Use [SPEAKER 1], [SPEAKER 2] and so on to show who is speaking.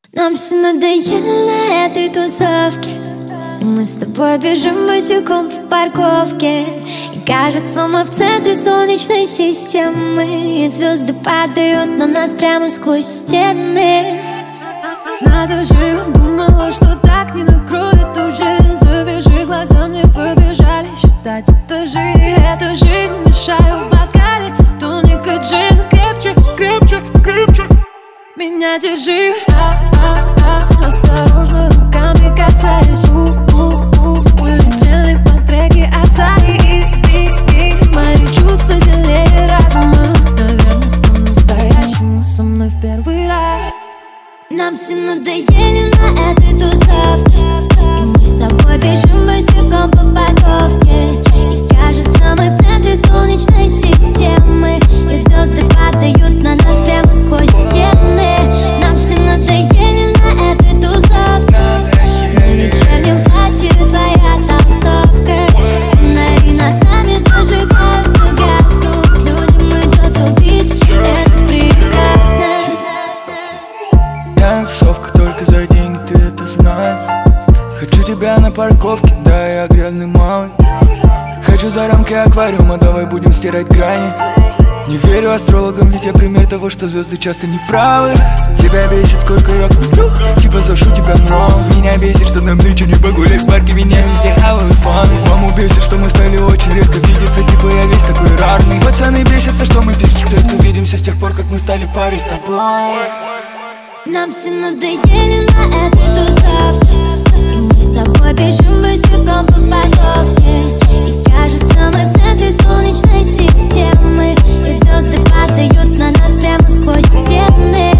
[SPEAKER 1] Нам все надоело на этой тусовке. Мы с тобой бежим босиком по парковке. И кажется, мы в центре солнечной системы. И звезды падают на нас прямо сквозь стены.
[SPEAKER 2] Надо же, я думала, что так не накроет уже. Завяжи глаза, мне побежали считать этажи. Эта жизнь мешаю в бокале тоника джин. Крепче, крепче, крепче меня держи. Осторожно руками касаясь. Улетели по треке Асаи. Извини, мои чувства злее разума. Наверное, по-настоящему со мной в первый раз.
[SPEAKER 1] Нам все надоели на этой тусовке. И мы с тобой бежим босиком по парковке. И кажется, мы в центре солнечной системы. И звезды падают на нас прямо сквозь стены. Нам все надоели на этой тусовке. На вечернем платье твоя толстовка. Фонари над нами зажигаются, гаснут. Людям идет убить, это прекрасно.
[SPEAKER 3] Я на тусовках только за деньги, ты это знаешь. Хочу тебя на парковке, да, я грязный малый. Хочу за рамки аквариума, давай будем стирать грани. Не верю астрологам, ведь я пример того, что звезды часто неправы. Тебя бесит, сколько я куплю, типа зашу тебя много. Меня бесит, что нам нынче не погулять в парке, меня везде хавают фаны. Маму бесит, что мы стали очень редко видеться, типа я весь такой рарный. Пацаны бесятся, что мы пишем, только видимся с тех пор, как мы стали парой с тобой.
[SPEAKER 1] Нам все надоели на этой тусовке. И мы с тобой бежим босиком по парковке. И кажется, мы в центре солнечной системы. И звезды падают на нас прямо сквозь стены.